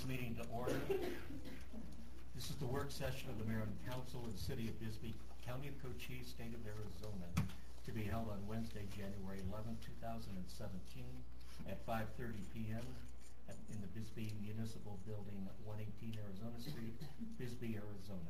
this meeting to order. This is the work session of the Mayor and Council of the City of Bisbee, County of Cochise, State of Arizona, to be held on Wednesday, January 11, 2017 at 5:30 p.m. in the Bisbee Municipal Building, 118 Arizona Street, Bisbee, Arizona.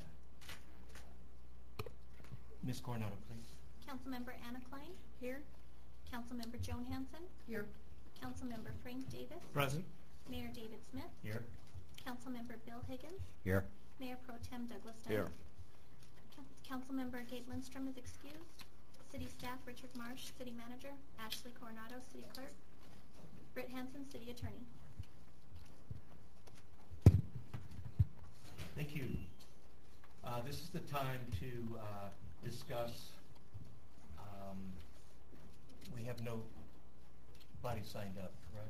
Ms. Coronado, please. Councilmember Anna Klein. Here. Councilmember Joan Hanson. Here. Councilmember Frank Davis. Present. Mayor David Smith. Here. Councilmember Bill Higgins. Here. Mayor Pro Tem Douglas Dunn. Here. Councilmember Gabe Lindstrom is excused. City Staff Richard Marsh, City Manager. Ashley Coronado, City Clerk. Britt Hanson, City Attorney. Thank you. This is the time to discuss. We have nobody signed up, correct?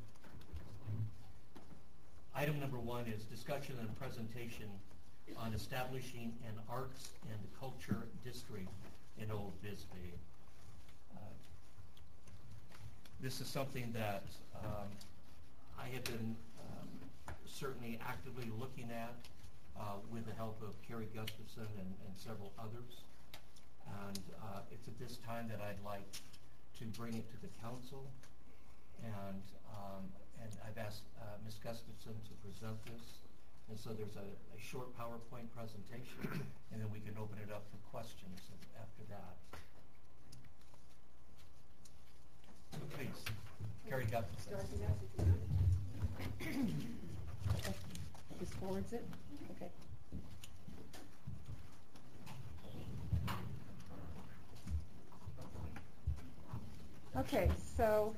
Item number 1 is discussion and presentation on establishing an arts and culture district in Old Bisbee. This is something that I have been certainly actively looking at with the help of Kerry Gustafson and several others. And it's at this time that I'd like to bring it to the council. And I've asked Ms. Gustafson to present this. And so there's a short PowerPoint presentation, and then we can open it up for questions after that. So please, Kerry Gustafson. Just forwards it? Okay. Okay, so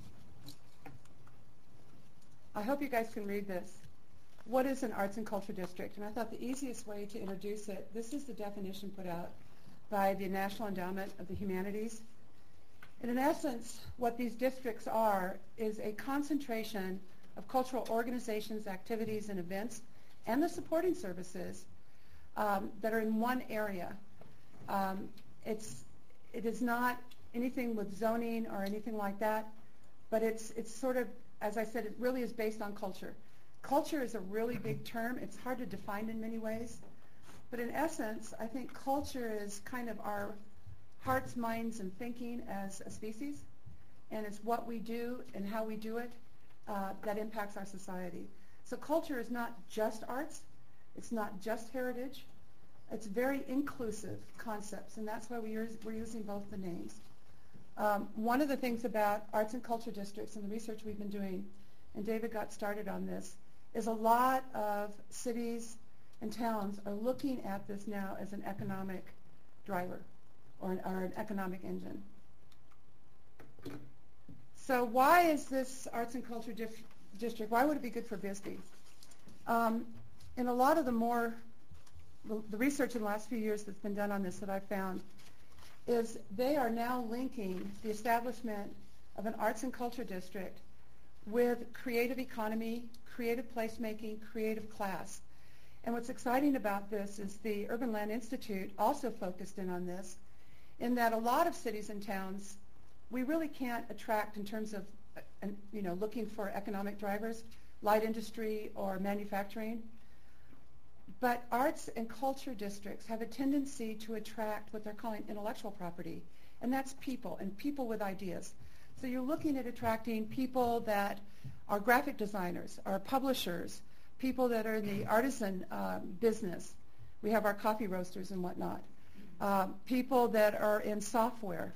I hope you guys can read this. What is an arts and culture district? And I thought the easiest way to introduce it, this is the definition put out by the National Endowment of the Humanities. And in essence, what these districts are is a concentration of cultural organizations, activities, and events, and the supporting services that are in one area. It is not anything with zoning or anything like that, but it's sort of, as I said, it really is based on culture. Culture is a really big term. It's hard to define in many ways. But in essence, I think culture is kind of our hearts, minds, and thinking as a species. And it's what we do and how we do it that impacts our society. So culture is not just arts. It's not just heritage. It's very inclusive concepts, and that's why we're using both the names. One of the things about arts and culture districts and the research we've been doing, and David got started on this, is a lot of cities and towns are looking at this now as an economic driver or an economic engine. So why is this arts and culture district, why would it be good for Bisbee? In a lot of the research in the last few years that's been done on this that I've found is they are now linking the establishment of an arts and culture district with creative economy, creative placemaking, creative class. And what's exciting about this is the Urban Land Institute also focused in on this, in that a lot of cities and towns, we really can't attract in terms of looking for economic drivers, light industry or manufacturing. But arts and culture districts have a tendency to attract what they're calling intellectual property, and that's people, and people with ideas. So you're looking at attracting people that are graphic designers, are publishers, people that are in the artisan business. We have our coffee roasters and whatnot. People that are in software.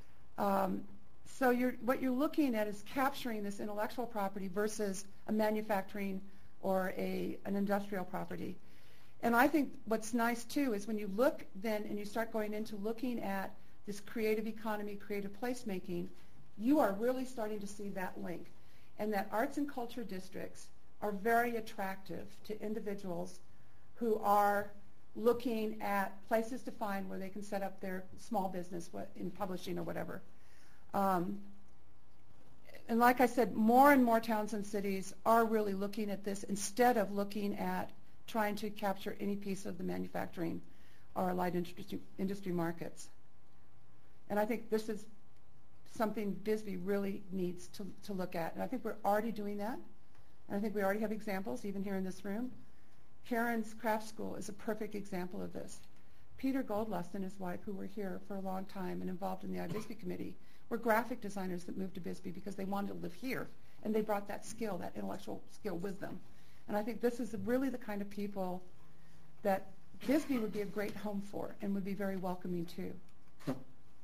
So what you're looking at is capturing this intellectual property versus a manufacturing or an industrial property. And I think what's nice, too, is when you look then and you start going into looking at this creative economy, creative placemaking, you are really starting to see that link. And that arts and culture districts are very attractive to individuals who are looking at places to find where they can set up their small business in publishing or whatever. And like I said, more and more towns and cities are really looking at this instead of looking at trying to capture any piece of the manufacturing or light industry markets. And I think this is something Bisbee really needs to look at. And I think we're already doing that. And I think we already have examples, even here in this room. Karen's Craft School is a perfect example of this. Peter Goldlust and his wife, who were here for a long time and involved in the iBisbee committee, were graphic designers that moved to Bisbee because they wanted to live here, and they brought that skill, that intellectual skill with them. And I think this is really the kind of people that Bisbee would be a great home for and would be very welcoming too.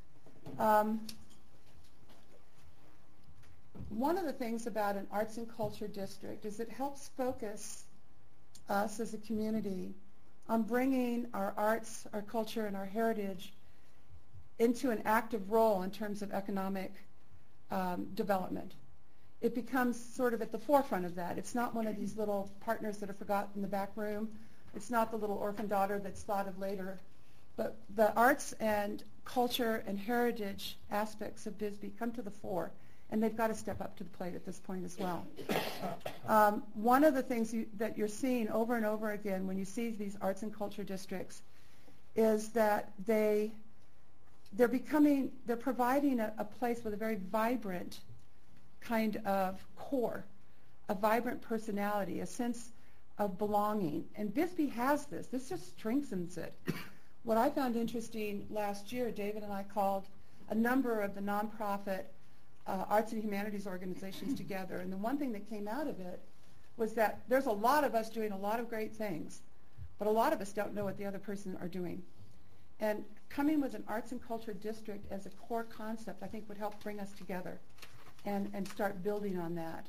One of the things about an arts and culture district is it helps focus us as a community on bringing our arts, our culture, and our heritage into an active role in terms of economic development. It becomes sort of at the forefront of that. It's not one of these little partners that are forgotten in the back room. It's not the little orphan daughter that's thought of later. But the arts and culture and heritage aspects of Bisbee come to the fore, and they've got to step up to the plate at this point as well. One of the things that you're seeing over and over again when you see these arts and culture districts is that they're providing a place with a very vibrant kind of core, a vibrant personality, a sense of belonging. And Bisbee has this. This just strengthens it. What I found interesting last year, David and I called a number of the nonprofit arts and humanities organizations together, and the one thing that came out of it was that there's a lot of us doing a lot of great things, but a lot of us don't know what the other person are doing. And coming with an arts and culture district as a core concept, I think would help bring us together and start building on that.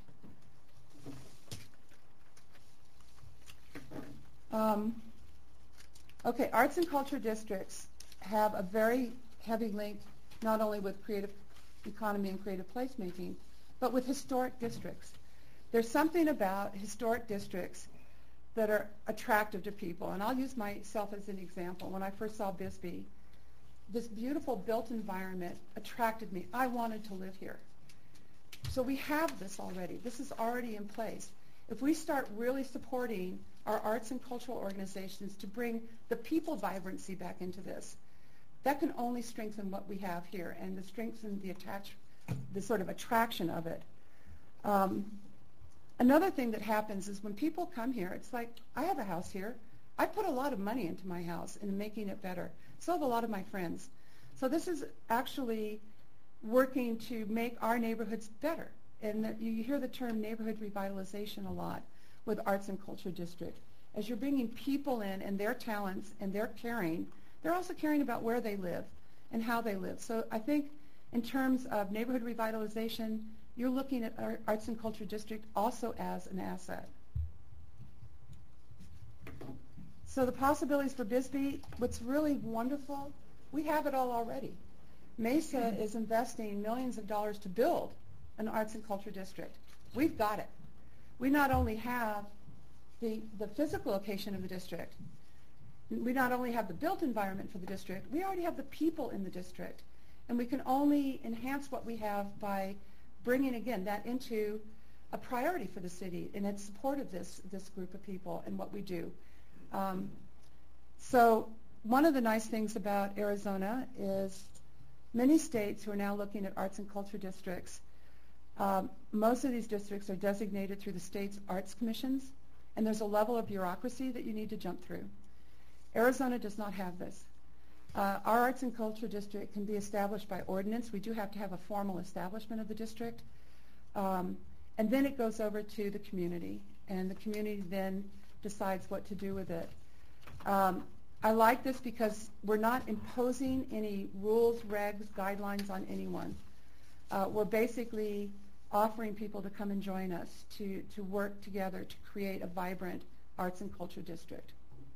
Okay, arts and culture districts have a very heavy link not only with creative economy and creative placemaking, but with historic districts. There's something about historic districts that are attractive to people, and I'll use myself as an example. When I first saw Bisbee, this beautiful built environment attracted me. I wanted to live here. So we have this already. This is already in place. If we start really supporting our arts and cultural organizations to bring the people vibrancy back into this, that can only strengthen what we have here and to strengthen the sort of attraction of it. Another thing that happens is when people come here, it's like, I have a house here. I put a lot of money into my house in making it better. So have a lot of my friends. So this is actually working to make our neighborhoods better. And you hear the term neighborhood revitalization a lot with Arts and Culture District. As you're bringing people in and their talents and their caring, they're also caring about where they live and how they live. So I think in terms of neighborhood revitalization, you're looking at our Arts and Culture District also as an asset. So the possibilities for Bisbee, what's really wonderful, we have it all already. Mesa is investing millions of dollars to build an Arts and Culture District. We've got it. We not only have the physical location of the district, we not only have the built environment for the district, we already have the people in the district. And we can only enhance what we have by bringing, again, that into a priority for the city and its support of this group of people and what we do. So one of the nice things about Arizona is many states who are now looking at arts and culture districts, most of these districts are designated through the state's arts commissions, and there's a level of bureaucracy that you need to jump through. Arizona does not have this. Our arts and culture district can be established by ordinance. We do have to have a formal establishment of the district. And then it goes over to the community, and the community then decides what to do with it. I like this because we're not imposing any rules, regs, guidelines on anyone. We're basically offering people to come and join us to work together to create a vibrant arts and culture district.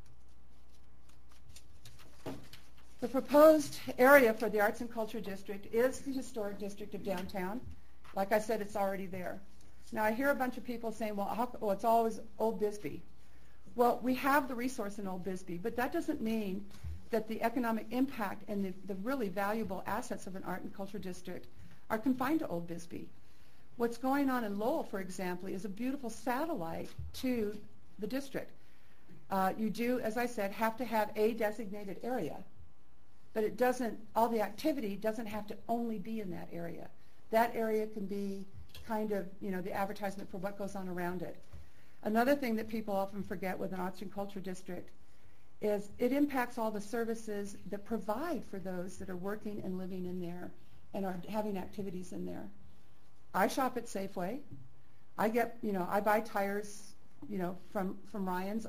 The proposed area for the Arts and Culture District is the historic district of downtown. Like I said, it's already there. Now, I hear a bunch of people saying, well, it's always Old Bisbee. Well, we have the resource in Old Bisbee, but that doesn't mean that the economic impact and the really valuable assets of an art and culture district are confined to Old Bisbee. What's going on in Lowell, for example, is a beautiful satellite to the district. You do, as I said, have to have a designated area, but it doesn't, all the activity doesn't have to only be in that area. That area can be kind of, the advertisement for what goes on around it. Another thing that people often forget with an arts and culture district is it impacts all the services that provide for those that are working and living in there and are having activities in there. I shop at Safeway. I get, I buy tires, from Ryan's.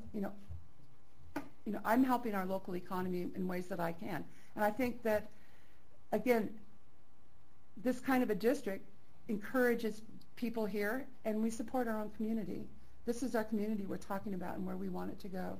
I'm helping our local economy in ways that I can. And I think that, again, this kind of a district encourages people here, and we support our own community. This is our community we're talking about and where we want it to go.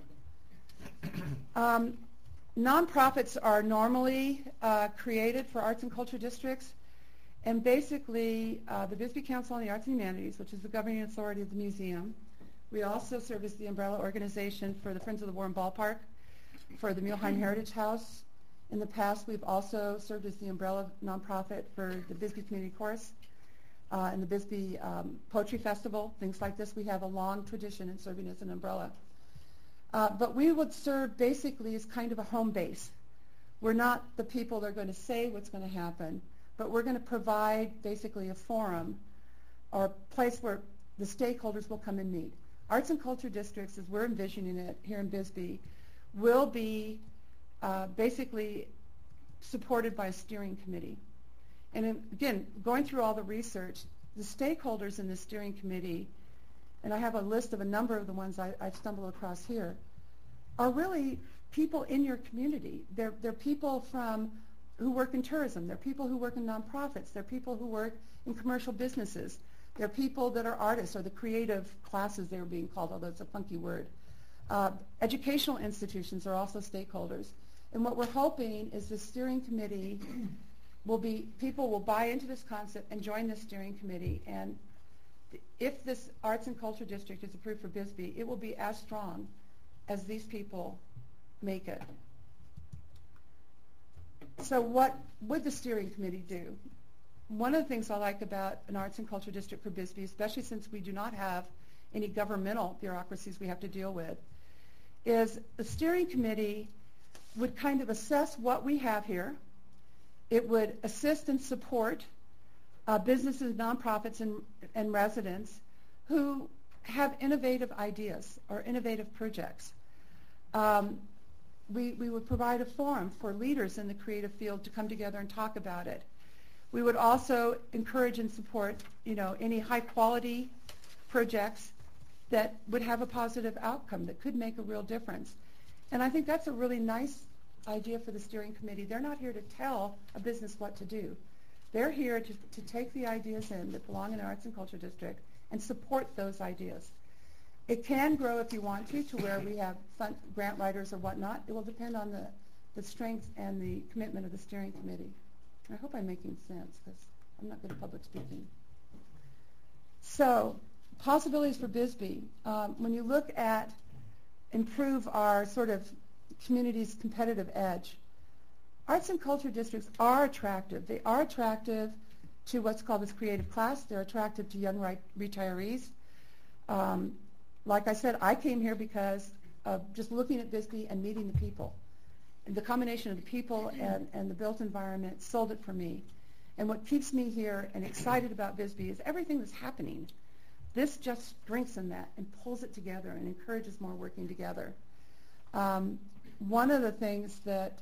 Nonprofits are normally created for arts and culture districts, and basically the Bisbee Council on the Arts and Humanities, which is the governing authority of the museum. We also serve as the umbrella organization for the Friends of the Warren Ballpark, for the Muehlheim Heritage House. In the past, we've also served as the umbrella nonprofit for the Bisbee Community Chorus and the Bisbee Poetry Festival, things like this. We have a long tradition in serving as an umbrella. But we would serve basically as kind of a home base. We're not the people that are going to say what's going to happen, but we're going to provide basically a forum or a place where the stakeholders will come and meet. Arts and culture districts, as we're envisioning it here in Bisbee, will be basically supported by a steering committee. And again, going through all the research, the stakeholders in the steering committee, and I have a list of a number of the ones I've stumbled across here, are really people in your community. They're people who work in tourism. They're people who work in nonprofits. They're people who work in commercial businesses. They're people that are artists, or the creative classes they were being called, although it's a funky word. Educational institutions are also stakeholders. And what we're hoping is the steering committee people will buy into this concept and join the steering committee. And if this arts and culture district is approved for Bisbee, it will be as strong as these people make it. So what would the steering committee do? One of the things I like about an arts and culture district for Bisbee, especially since we do not have any governmental bureaucracies we have to deal with, is the steering committee would kind of assess what we have here. It would assist and support businesses, nonprofits, and residents who have innovative ideas or innovative projects. We would provide a forum for leaders in the creative field to come together and talk about it. We would also encourage and support, any high-quality projects that would have a positive outcome, that could make a real difference. And I think that's a really nice idea for the steering committee. They're not here to tell a business what to do. They're here to take the ideas in that belong in the Arts and Culture District and support those ideas. It can grow if you want to where we have grant writers or whatnot. It will depend on the strength and the commitment of the steering committee. I hope I'm making sense because I'm not good at public speaking. So, possibilities for Bisbee. When you look at improve our sort of community's competitive edge, arts and culture districts are attractive. They are attractive to what's called this creative class. They're attractive to young retirees. Like I said, I came here because of just looking at Bisbee and meeting the people. And the combination of the people and the built environment sold it for me. And what keeps me here and excited about Bisbee is everything that's happening. This just strengthens that and pulls it together and encourages more working together. One of the things that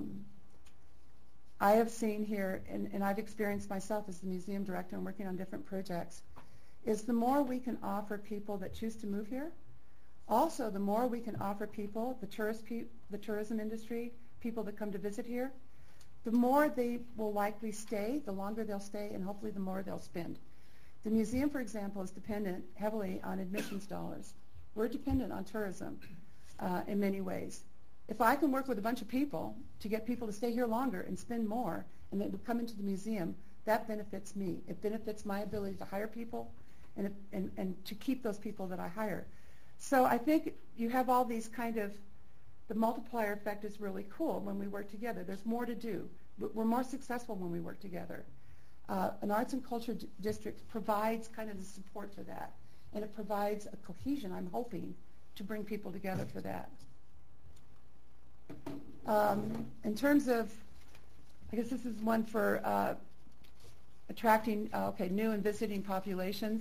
I have seen here, and I've experienced myself as the museum director and working on different projects, is the more we can offer people that choose to move here, also the more we can offer people, the tourism industry, people that come to visit here, the more they will likely stay, the longer they'll stay, and hopefully the more they'll spend. The museum, for example, is dependent heavily on admissions dollars. We're dependent on tourism in many ways. If I can work with a bunch of people to get people to stay here longer and spend more, and they would come into the museum, that benefits me. It benefits my ability to hire people and to keep those people that I hire. So I think you have all these the multiplier effect is really cool when we work together. There's more to do. We're more successful when we work together. An arts and culture district provides kind of the support for that, and it provides a cohesion, I'm hoping, to bring people together for that. In terms of, I guess this is one for attracting, new and visiting populations.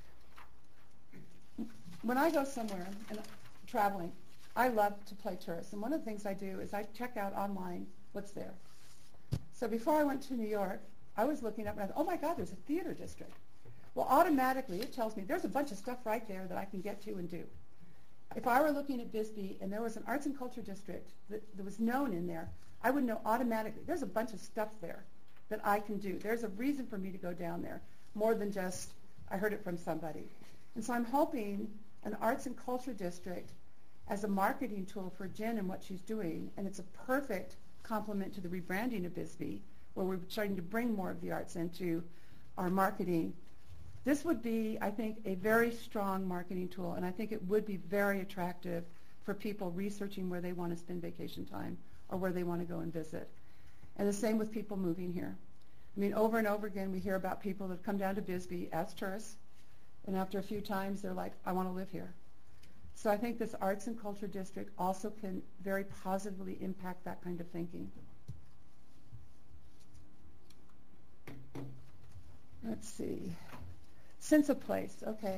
When I go somewhere and traveling, I love to play tourist. And one of the things I do is I check out online what's there. So before I went to New York, I was looking up and I thought, oh my God, there's a theater district. Well, automatically it tells me there's a bunch of stuff right there that I can get to and do. If I were looking at Bisbee and there was an arts and culture district that was known in there, I would know automatically there's a bunch of stuff there that I can do. There's a reason for me to go down there, more than just I heard it from somebody. And so I'm hoping an arts and culture district as a marketing tool for Jen and what she's doing, and it's a perfect complement to the rebranding of Bisbee, where we're starting to bring more of the arts into our marketing. This would be, I think, a very strong marketing tool, and I think it would be very attractive for people researching where they want to spend vacation time or where they want to go and visit. And the same with people moving here. I mean, over and over again, we hear about people that come down to Bisbee as tourists, and after a few times, they're like, I want to live here. So I think this arts and culture district also can very positively impact that kind of thinking. Let's see. Sense of place, okay.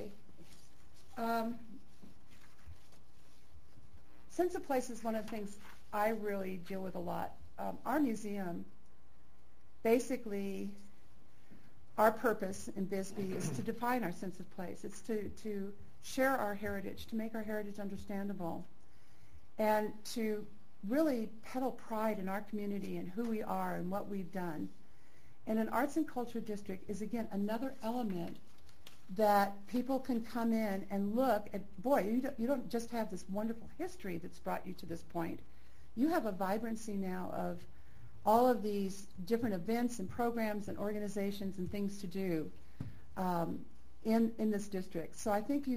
Sense of place is one of the things I really deal with a lot. Our museum, basically, our purpose in Bisbee is to define our sense of place. It's to share our heritage, to make our heritage understandable, and to really peddle pride in our community and who we are and what we've done. And an arts and culture district is, again, another element that people can come in and look at. Boy, you don't just have this wonderful history that's brought you to this point. You have a vibrancy now of all of these different events and programs and organizations and things to do in this district. So I think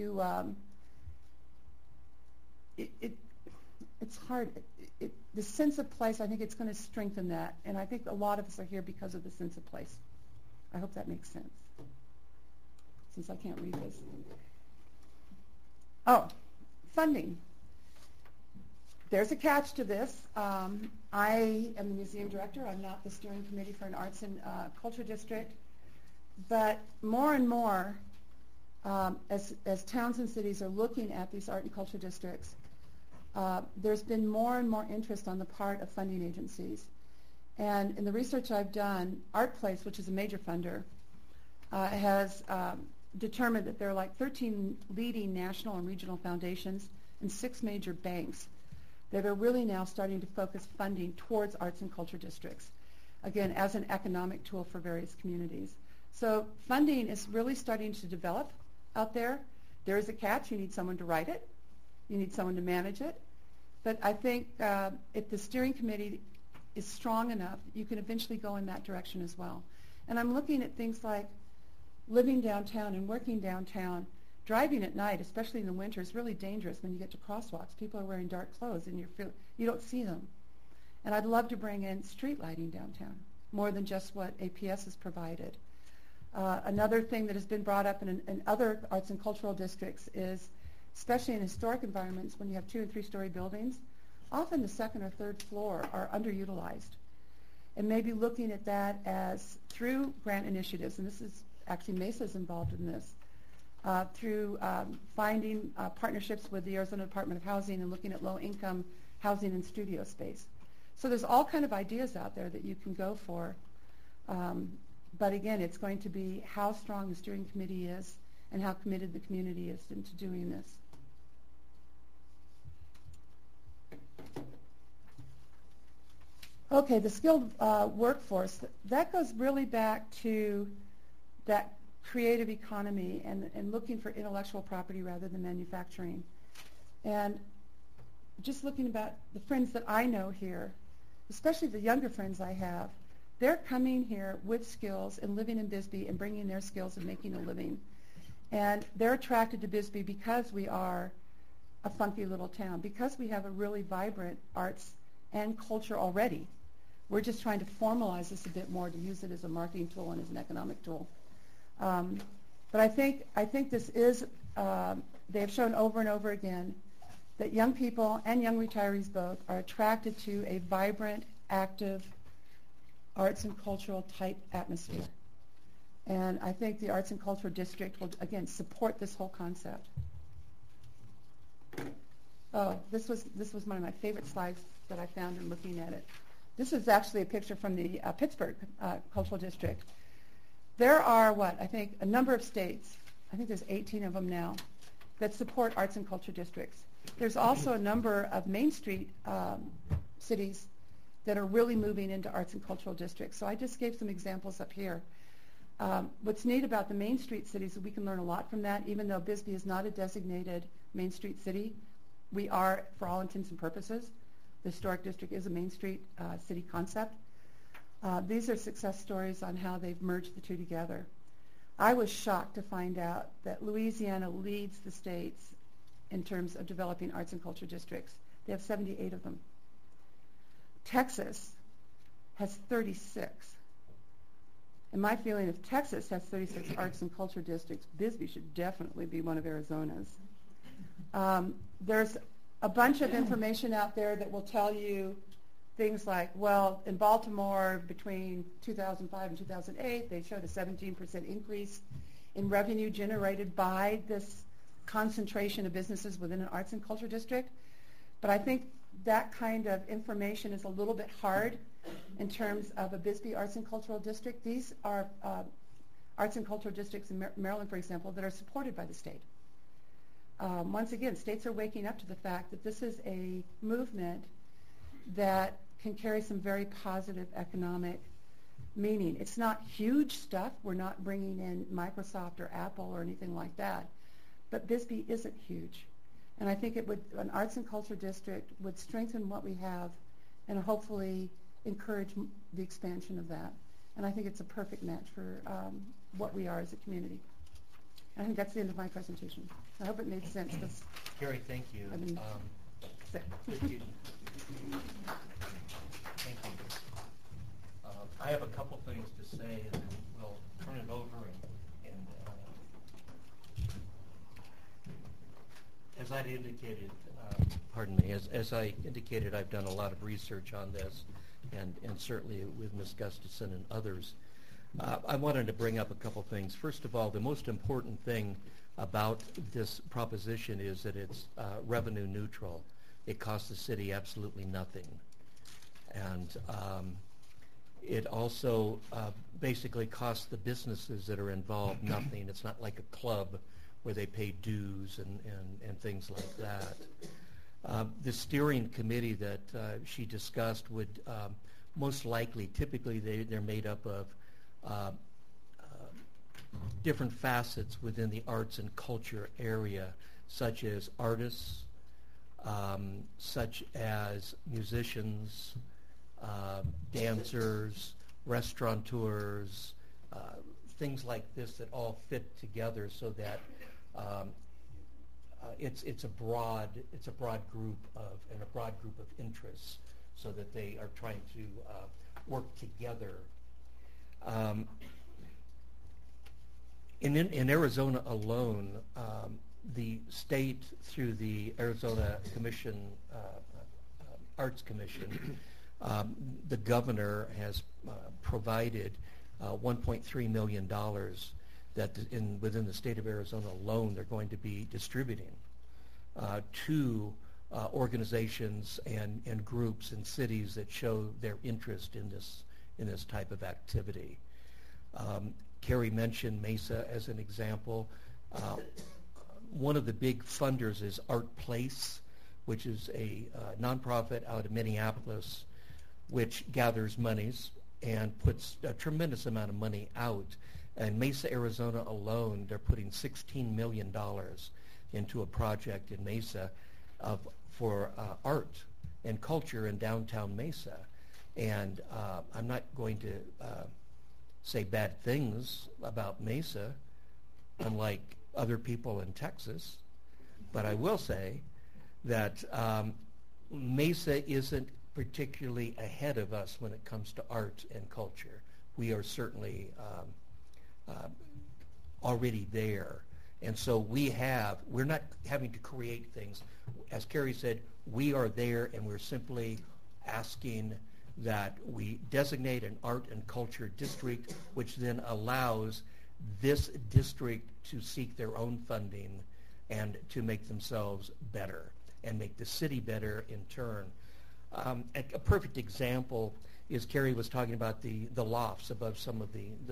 it's hard. The sense of place, I think it's going to strengthen that, and I think a lot of us are here because of the sense of place. I hope that makes sense, since I can't read this. Oh, funding. There's a catch to this. I am the museum director. I'm not the steering committee for an arts and culture district. But more and more, as towns and cities are looking at these art and culture districts, there's been more and more interest on the part of funding agencies. And in the research I've done, ArtPlace, which is a major funder, has determined that there are like 13 leading national and regional foundations and 6 major banks that are really now starting to focus funding towards arts and culture districts, again, as an economic tool for various communities. So funding is really starting to develop out there. There is a catch. You need someone to write it. You need someone to manage it. But I think if the steering committee is strong enough, you can eventually go in that direction as well. And I'm looking at things like living downtown and working downtown. Driving at night, especially in the winter, is really dangerous when you get to crosswalks. People are wearing dark clothes and you don't see them. And I'd love to bring in street lighting downtown, more than just what APS has provided. Another thing that has been brought up in other arts and cultural districts is, especially in historic environments, when you have 2- and 3-story buildings, often the second or third floor are underutilized. And maybe looking at that as through grant initiatives, and this is actually Mesa's involved in this, through finding partnerships with the Arizona Department of Housing and looking at low-income housing and studio space. So there's all kind of ideas out there that you can go for. But again, it's going to be how strong the steering committee is and how committed the community is into doing this. Okay, the skilled workforce, that goes really back to that creative economy and looking for intellectual property rather than manufacturing. And just looking about the friends that I know here, especially the younger friends I have, they're coming here with skills and living in Bisbee and bringing their skills and making a living. And they're attracted to Bisbee because we are a funky little town, because we have a really vibrant arts and culture already. We're just trying to formalize this a bit more to use it as a marketing tool and as an economic tool. But I think this is, they have shown over and over again that young people and young retirees both are attracted to a vibrant, active, arts and cultural type atmosphere. And I think the Arts and Culture District will, again, support this whole concept. Oh, this was one of my favorite slides that I found in looking at it. This is actually a picture from the Pittsburgh Cultural District. There are, I think a number of states, I think there's 18 of them now, that support arts and culture districts. There's also a number of Main Street cities that are really moving into arts and cultural districts. So I just gave some examples up here. What's neat about the Main Street cities is we can learn a lot from that. Even though Bisbee is not a designated Main Street city, we are, for all intents and purposes. The Historic District is a Main Street city concept. These are success stories on how they've merged the two together. I was shocked to find out that Louisiana leads the states in terms of developing arts and culture districts. They have 78 of them. Texas has 36. And my feeling, if Texas has 36 arts and culture districts, Bisbee should definitely be one of Arizona's. There's a bunch of information out there that will tell you things like, well, in Baltimore between 2005 and 2008, they showed a 17% increase in revenue generated by this concentration of businesses within an arts and culture district. But I think that kind of information is a little bit hard in terms of a Bisbee Arts and Cultural District. These are arts and cultural districts in Maryland, for example, that are supported by the state. Once again, states are waking up to the fact that this is a movement that can carry some very positive economic meaning. It's not huge stuff. We're not bringing in Microsoft or Apple or anything like that. But Bisbee isn't huge. And I think an arts and culture district would strengthen what we have and hopefully encourage the expansion of that. And I think it's a perfect match for what we are as a community. I think that's the end of my presentation. I hope it made sense. Carrie, thank you. Thank you. I have a couple things to say, and then we'll turn it over. And as I indicated, as I indicated, I've done a lot of research on this, and certainly with Ms. Gustafson and others. I wanted to bring up a couple things. First of all, the most important thing about this proposition is that it's revenue neutral. It costs the city absolutely nothing. And it also basically costs the businesses that are involved nothing. It's not like a club where they pay dues and things like that. The steering committee that she discussed would most likely, typically they're made up of different facets within the arts and culture area, such as artists, such as musicians, dancers, restaurateurs, things like this that all fit together so that it's a broad group of interests, so that they are trying to work together. In Arizona alone, the state, through the Arizona Commission, Arts Commission, the governor has provided $1.3 million that within the state of Arizona alone they're going to be distributing to organizations and groups and cities that show their interest in this type of activity. Carrie mentioned Mesa as an example. One of the big funders is Art Place, which is a nonprofit out of Minneapolis, which gathers monies and puts a tremendous amount of money out. In Mesa, Arizona alone, they're putting $16 million into a project in Mesa for art and culture in downtown Mesa. And I'm not going to say bad things about Mesa, unlike other people in Texas, but I will say that Mesa isn't particularly ahead of us when it comes to art and culture. We are certainly already there. And so we're not having to create things. As Carrie said, we are there, and we're simply asking that we designate an art and culture district, which then allows this district to seek their own funding and to make themselves better and make the city better in turn. A perfect example is Carrie was talking about the lofts above some of the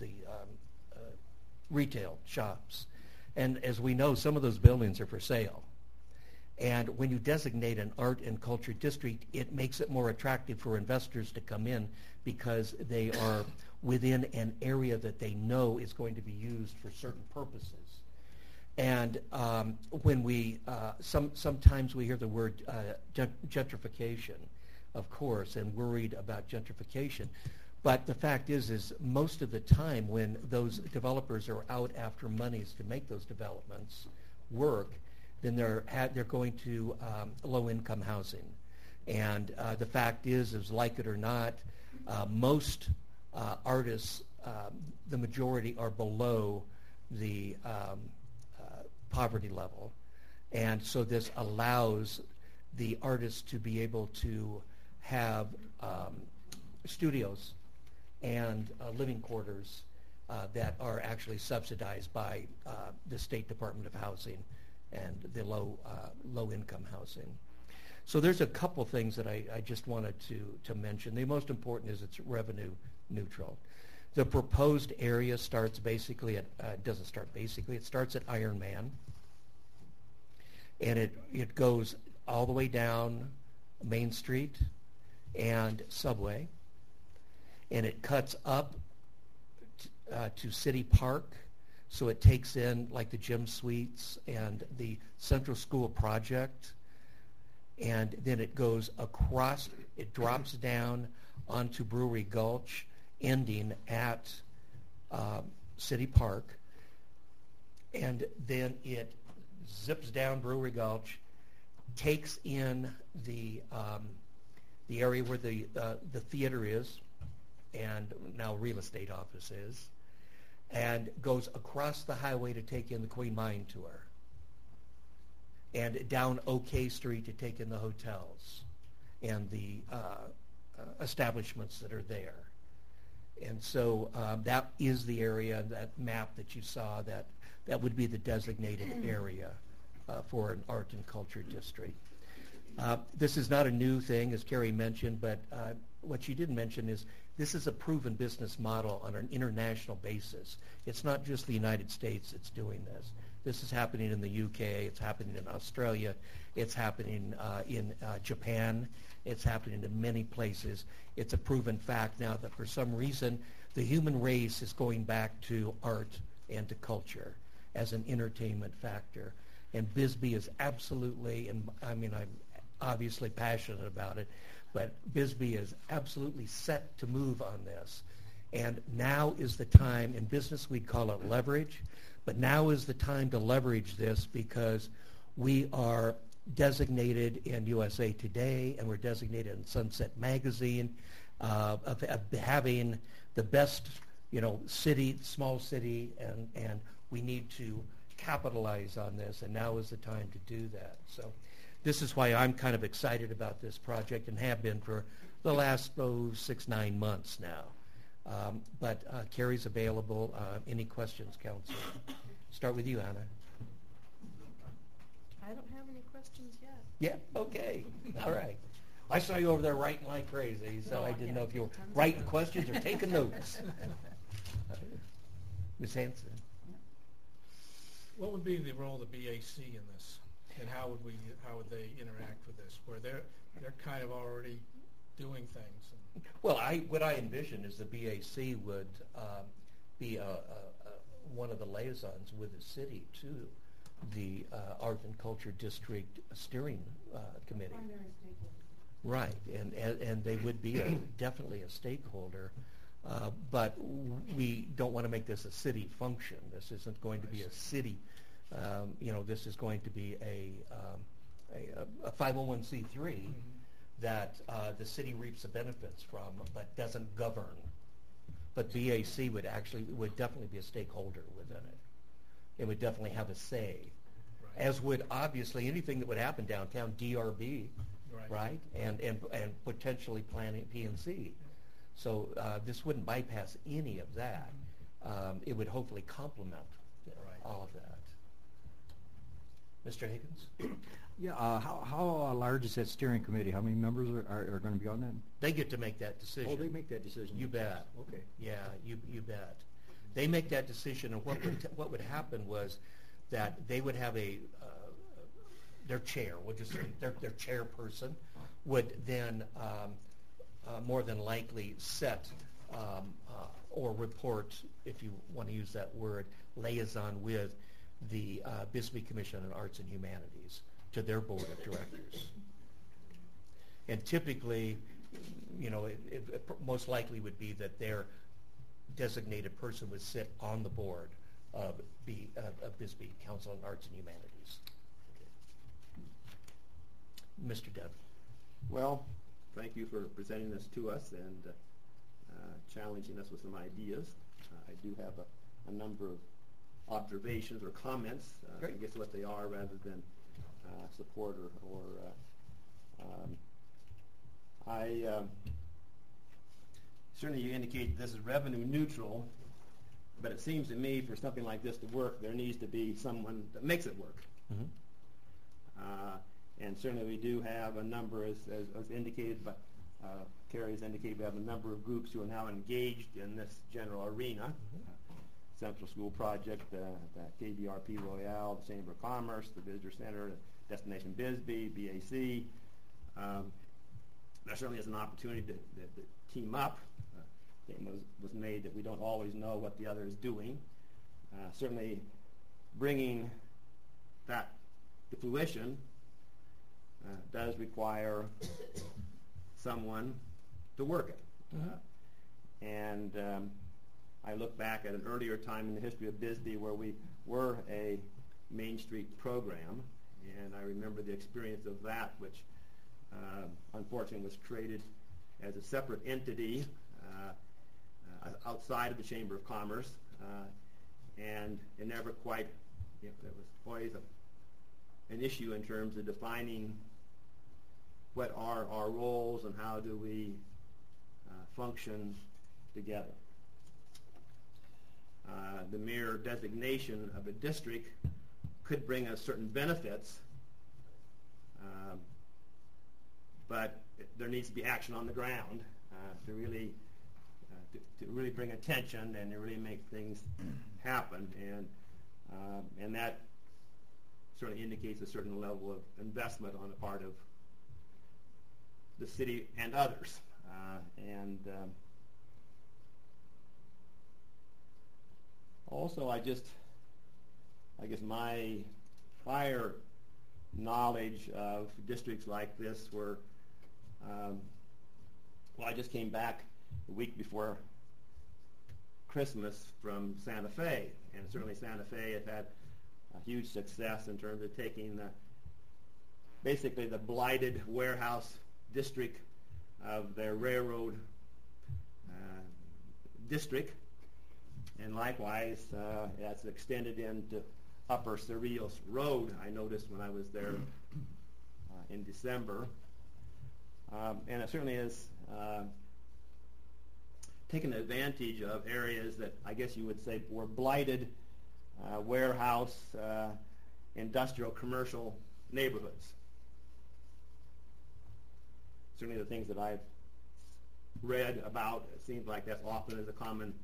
retail shops. And as we know, some of those buildings are for sale. And when you designate an art and culture district, it makes it more attractive for investors to come in because they are within an area that they know is going to be used for certain purposes. And when we, sometimes we hear the word gentrification, of course, and worried about gentrification. But the fact is most of the time when those developers are out after monies to make those developments work, then they're going to low-income housing. And the fact is like it or not, most artists, the majority are below the poverty level. And so this allows the artists to be able to have studios and living quarters that are actually subsidized by the State Department of Housing and the low-income housing. So there's a couple things that I just wanted to mention. The most important is it's revenue neutral. The proposed area starts basically at, doesn't start basically, it starts at Iron Man. And it goes all the way down Main Street and Subway. And it cuts up to City Park. So it takes in like the gym suites and the Central School project. And then it goes across, it drops down onto Brewery Gulch, ending at City Park. And then it zips down Brewery Gulch, takes in the area where the theater is, and now real estate office is, and goes across the highway to take in the Queen Mine tour, and down OK Street to take in the hotels and the establishments that are there. And so that is the area, that map that you saw, that would be the designated area for an art and culture district. This is not a new thing, as Carrie mentioned, but what she didn't mention is this is a proven business model on an international basis. It's not just the United States that's doing this. This is happening in the UK, it's happening in Australia, it's happening in Japan, it's happening in many places. It's a proven fact now that for some reason the human race is going back to art and to culture as an entertainment factor. And Bisbee is absolutely, and I mean I'm obviously passionate about it, but Bisbee is absolutely set to move on this. And now is the time, in business we'd call it leverage, but now is the time to leverage this because we are designated in USA Today and we're designated in Sunset Magazine of having the best, city, small city, and we need to capitalize on this, and now is the time to do that. So this is why I'm kind of excited about this project and have been for the last 6-9 months now. But Carrie's available. Any questions, Council? Start with you, Anna. I don't have any questions yet. Yeah, okay. All right. I saw you over there writing like crazy, so No, I didn't yeah. know if you were writing questions or taking notes. Ms. Hanson. What would be the role of the BAC in this, and how would they interact with this, where they're kind of already doing things? Well, what I envision is the BAC would be one of the liaisons with the city to the Art and Culture District Steering Committee. Right, and they would be definitely a stakeholder, but we don't want to make this a city function. This isn't going to be a city. This is going to be a 501c3 that the city reaps the benefits from, but doesn't govern. But BAC would definitely be a stakeholder within it. It would definitely have a say, Right. as would obviously anything that would happen downtown, DRB, right? And potentially planning PNC. So this wouldn't bypass any of that. it would hopefully complement all of that. Mr. Higgins? Yeah, how large is that steering committee? How many members are going to be on that? They get to make that decision. Oh, they make that decision. You bet. Okay. Yeah, you bet. They make that decision, and what would happen was that they would have their chair, we'll just say their chairperson would then more than likely set or report, if you want to use that word, liaison with the Bisbee Commission on Arts and Humanities to their board of directors. And typically, it most likely would be that their designated person would sit on the board of Bisbee Council on Arts and Humanities. Mr. Deb. Well, thank you for presenting this to us and challenging us with some ideas. I do have a number of observations or comments, I guess what they are rather than support or certainly you indicate this is revenue neutral, but it seems to me for something like this to work, there needs to be someone that makes it work. Mm-hmm. And certainly we do have a number, as indicated by Carrie has indicated, we have a number of groups who are now engaged in this general arena. Mm-hmm. Central School Project, the KBRP Royale, the Chamber of Commerce, the Visitor Center, Destination Bisbee, BAC. There certainly is an opportunity to team up. Statement was made that we don't always know what the other is doing. Certainly bringing that to fruition does require someone to work it. Mm-hmm. I look back at an earlier time in the history of Bisbee where we were a Main Street program, and I remember the experience of that, which unfortunately was created as a separate entity outside of the Chamber of Commerce, and it never quite, there was always an issue in terms of defining what are our roles and how do we function together. The mere designation of a district could bring us certain benefits, but there needs to be action on the ground to really bring attention and to really make things happen, and that certainly indicates a certain level of investment on the part of the city and others, also, I guess my prior knowledge of districts like this were, I just came back a week before Christmas from Santa Fe, and certainly Santa Fe has had a huge success in terms of taking basically the blighted warehouse district of their railroad district. And likewise, that's extended into Upper Cerrillos Road, I noticed when I was there in December. And it certainly is taken advantage of areas that I guess you would say were blighted warehouse, industrial, commercial neighborhoods. Certainly the things that I've read about, it seems like that's often is a common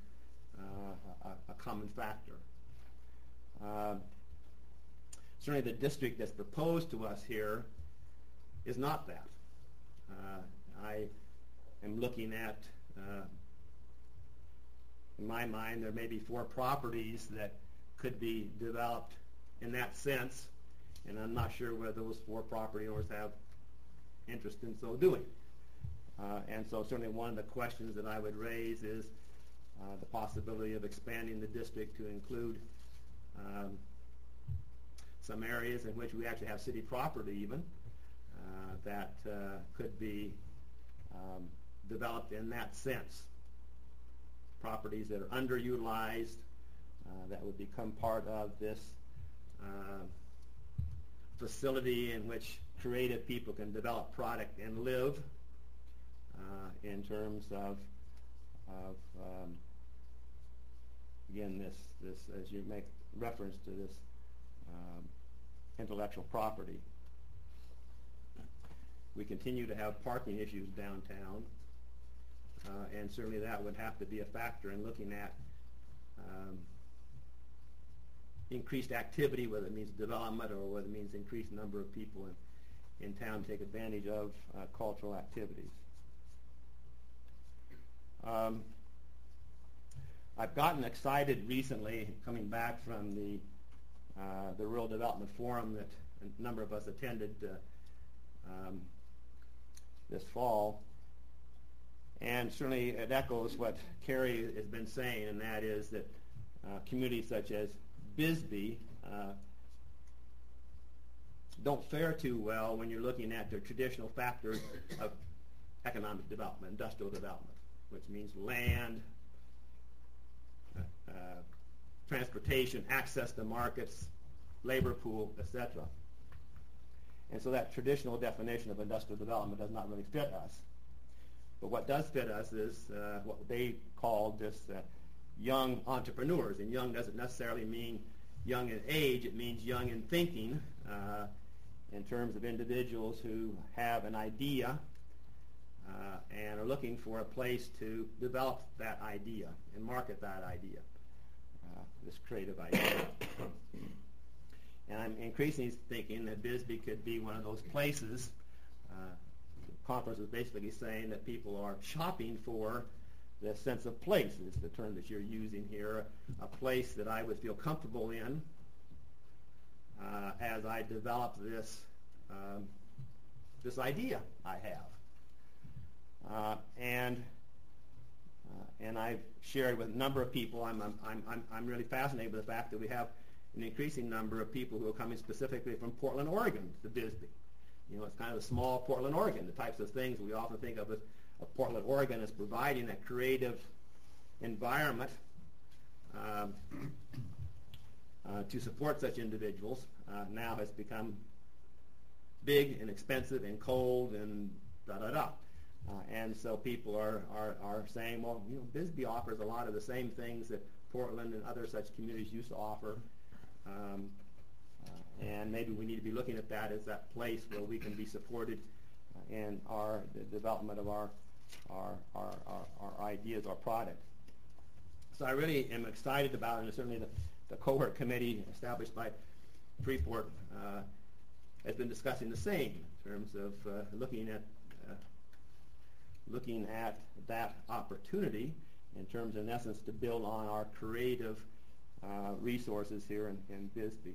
factor. Certainly the district that's proposed to us here is not that. I am looking at, in my mind, there may be 4 properties that could be developed in that sense, and I'm not sure whether those 4 property owners have interest in so doing. And so certainly one of the questions that I would raise is the possibility of expanding the district to include some areas in which we actually have city property even that could be developed in that sense. Properties that are underutilized that would become part of this facility in which creative people can develop product and live in terms of again, this as you make reference to this intellectual property. We continue to have parking issues downtown, and certainly that would have to be a factor in looking at increased activity, whether it means development or whether it means increased number of people in town to take advantage of cultural activities. I've gotten excited recently coming back from the Rural Development Forum that a number of us attended this fall, and certainly it echoes what Carrie has been saying, and that is that communities such as Bisbee don't fare too well when you're looking at the traditional factors of economic development, industrial development, which means land, transportation, access to markets, labor pool, etc. And so that traditional definition of industrial development does not really fit us. But what does fit us is what they call just young entrepreneurs. And young doesn't necessarily mean young in age. It means young in thinking in terms of individuals who have an idea and are looking for a place to develop that idea and market that idea, this creative idea. And I'm increasingly thinking that Bisbee could be one of those places. The conference is basically saying that people are shopping for the sense of place, is the term that you're using here, a place that I would feel comfortable in as I develop this idea I have. And I've shared with a number of people. I'm really fascinated with the fact that we have an increasing number of people who are coming specifically from Portland, Oregon to Bisbee. You know, it's kind of a small Portland, Oregon. The types of things we often think of as Portland, Oregon as providing a creative environment to support such individuals now has become big and expensive and cold and da-da-da. And so people are saying, well, you know, Bisbee offers a lot of the same things that Portland and other such communities used to offer. And maybe we need to be looking at that as that place where we can be supported in the development of our ideas, our product. So I really am excited about it, and certainly the cohort committee established by Freeport has been discussing the same in terms of looking at that opportunity in terms, in essence, to build on our creative resources here in Bisbee.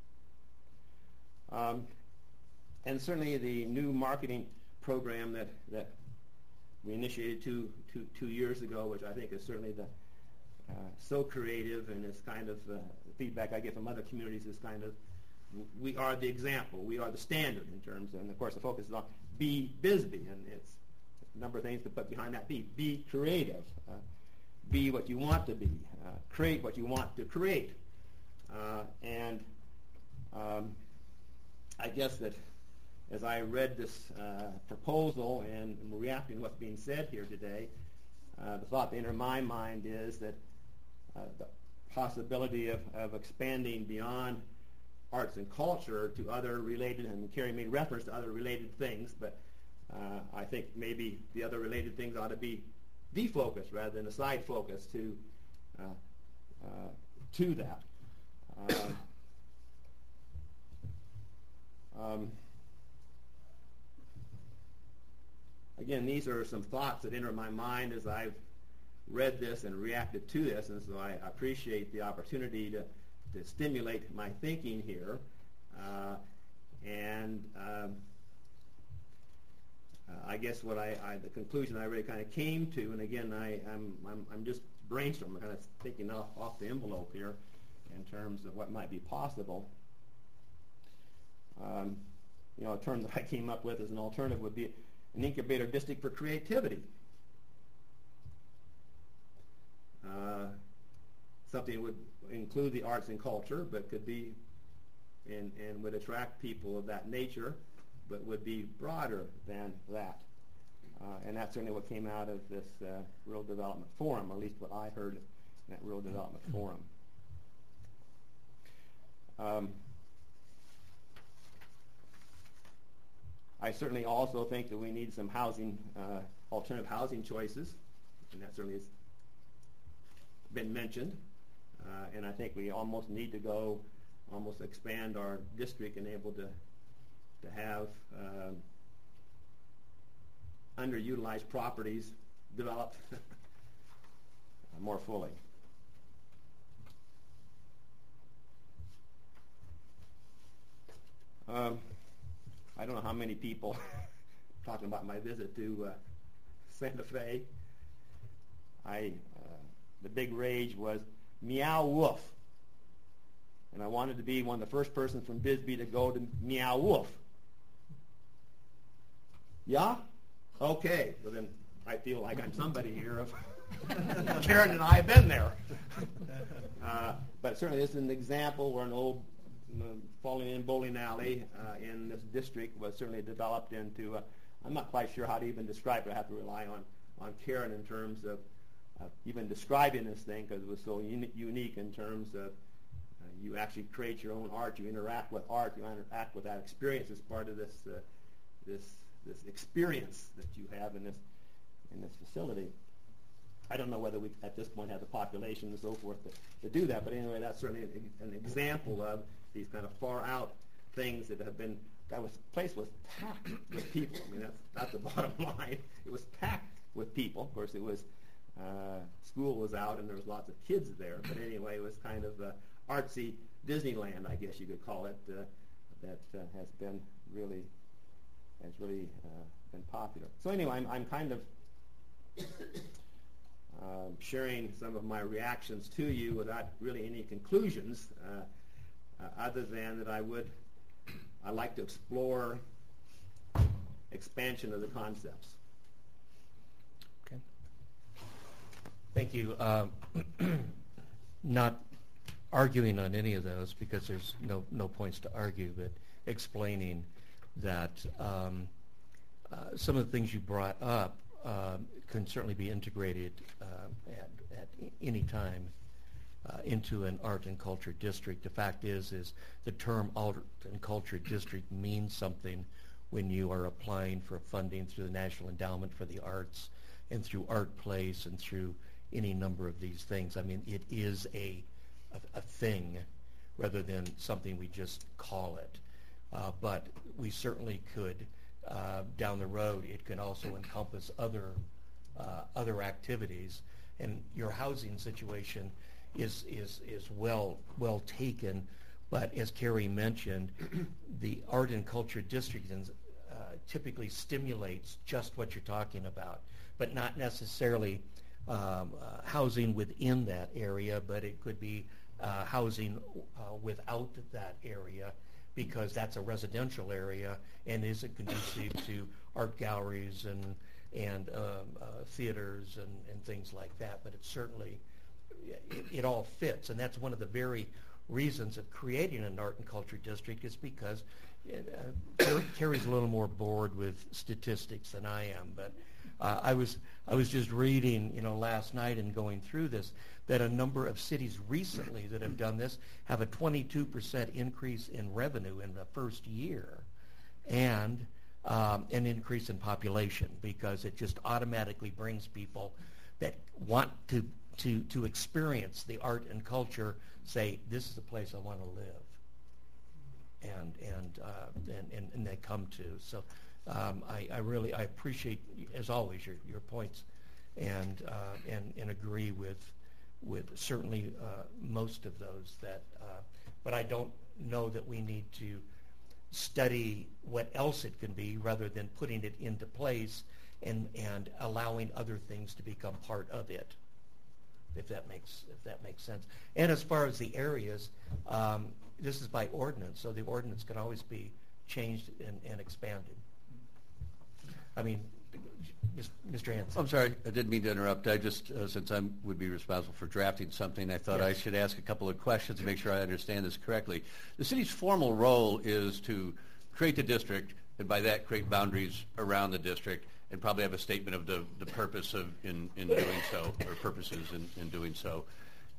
And certainly the new marketing program that we initiated two years ago, which I think is certainly so creative, and is kind of the feedback I get from other communities is kind of, we are the example, we are the standard in terms of, and of course the focus is on be Bisbee, and it's a number of things to put behind that. Be creative, be what you want to be, create what you want to create, and I guess that as I read this proposal and reacting to what's being said here today, the thought that entered my mind is that the possibility of expanding beyond arts and culture to other related, and Carrie made reference to other related things, but I think maybe the other related things ought to be the focus rather than a side focus to that. Again, these are some thoughts that enter my mind as I've read this and reacted to this, and so I appreciate the opportunity to stimulate my thinking here. I guess what the conclusion I really kind of came to, and again, I'm just brainstorming, kind of thinking off the envelope here in terms of what might be possible. A term that I came up with as an alternative would be an incubator district for creativity. Something that would include the arts and culture, but could be and would attract people of that nature, but would be broader than that. And that's certainly what came out of this Rural Development Forum, or at least what I heard that Rural Development Forum. I certainly also think that we need some housing, alternative housing choices, and that certainly has been mentioned. And I think we almost need to go, almost expand our district and able to have underutilized properties developed more fully. I don't know how many people, talking about my visit to Santa Fe, the big rage was Meow Wolf. And I wanted to be one of the first persons from Bisbee to go to Meow Wolf. Yeah? Okay. Well, then I feel like I'm somebody here. Karen and I have been there. But certainly this is an example where an old falling in bowling alley in this district was certainly developed into, I'm not quite sure how to even describe it. I have to rely on Karen in terms of even describing this thing, because it was so unique in terms of you actually create your own art, you interact with art, you interact with that experience as part of this experience that you have in this facility. I don't know whether we at this point have the population and so forth to do that, but anyway, that's certainly an example of these kind of far out things that have been. The place was packed with people. I mean, that's the bottom line. It was packed with people. Of course, it was school was out and there was lots of kids there. But anyway, it was kind of artsy Disneyland, I guess you could call it. That has really been popular. So anyway, I'm kind of sharing some of my reactions to you without really any conclusions, other than that I like to explore expansion of the concepts. Okay. Thank you. Not arguing on any of those, because there's no points to argue, but explaining that some of the things you brought up can certainly be integrated at any time into an art and culture district. The fact is the term art and culture district means something when you are applying for funding through the National Endowment for the Arts and through Art Place and through any number of these things. I mean, it is a thing rather than something we just call it. But we certainly could, down the road, it can also encompass other activities. And your housing situation is well taken. But as Carrie mentioned, the art and culture district typically stimulates just what you're talking about, but not necessarily housing within that area, but it could be housing without that area, because that's a residential area and isn't conducive to art galleries and theaters and things like that. But it certainly, it all fits, and that's one of the very reasons of creating an art and culture district, is because Carrie's a little more bored with statistics than I am, but I was just reading, last night and going through this, that a number of cities recently that have done this have a 22% increase in revenue in the first year, and an increase in population, because it just automatically brings people that want to experience the art and culture, say, this is the place I want to live, and they come to. So I really appreciate, as always, your points, and agree with certainly most of those. But I don't know that we need to study what else it can be, rather than putting it into place and allowing other things to become part of it, if that makes sense. And as far as the areas, this is by ordinance, so the ordinance can always be changed and expanded. I mean, Mr. Hanson. I'm sorry, I didn't mean to interrupt. I just, since I would be responsible for drafting something, I thought I should ask a couple of questions to make sure I understand this correctly. The city's formal role is to create the district, and by that create boundaries around the district, and probably have a statement of the purpose in doing so, or purposes in doing so.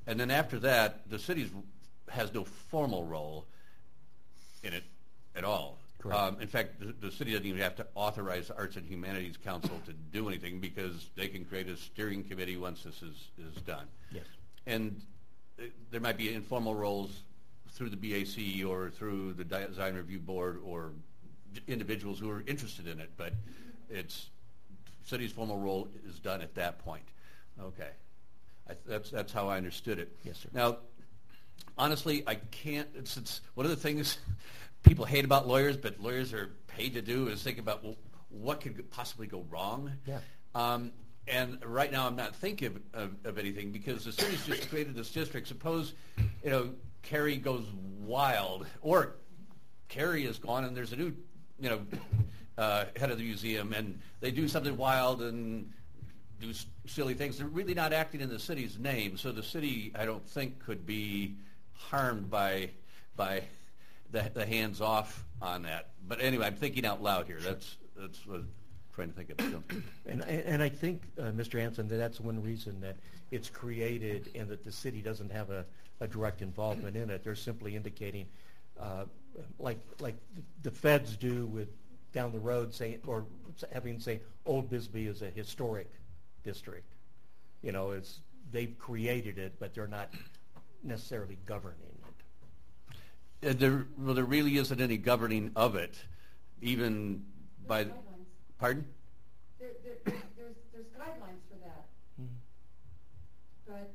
And then after that, the city has no formal role in it at all. Correct. In fact, the city doesn't even have to authorize the Arts and Humanities Council to do anything because they can create a steering committee once this is done. Yes. And there might be informal roles through the BAC or through the Design Review Board or individuals who are interested in it, but it's city's formal role is done at that point. Okay. That's how I understood it. Yes, sir. Now, honestly, I can't, it's one of the things people hate about lawyers, but lawyers are paid to do is think about, well, what could possibly go wrong? Yeah. And right now I'm not thinking of anything because the city's just created this district. Suppose, Cary goes wild, or Cary is gone and there's a new, head of the museum, and they do something wild and do silly things. They're really not acting in the city's name, so the city, I don't think, could be harmed by the hands off on that. But anyway, I'm thinking out loud here. That's what I'm trying to think of. So. And I think, Mr. Hanson, that's one reason that it's created and that the city doesn't have a direct involvement in it. They're simply indicating, like the feds do with down the road, having Old Bisbee is a historic district. They've created it, but they're not necessarily governing it. There really isn't any governing of it, even by. There's guidelines. Pardon? There's guidelines for that. Mm-hmm. But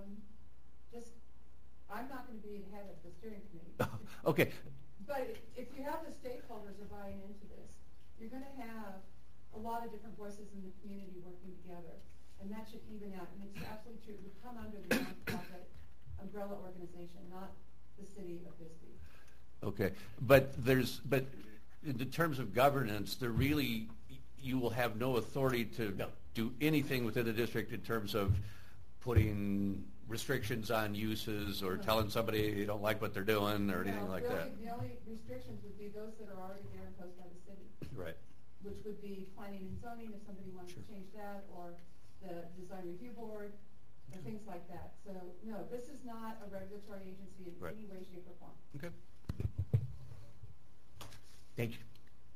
I'm not going to be the head of the steering committee. Okay. But if you have the stakeholders are buying into this, you're going to have a lot of different voices in the community working together, and that should even out. And it's absolutely true. It would come under the nonprofit umbrella organization, not the city of Bisbee. Okay, but in the terms of governance, you will have no authority to do anything within the district in terms of putting restrictions on uses or telling somebody you don't like what they're doing or anything like that. The only restrictions would be those that are already there imposed by the city. Right. Which would be planning and zoning if somebody wanted to change that, or the design review board, or things like that. So, no, this is not a regulatory agency in any way, shape, or form. Okay. Thank you.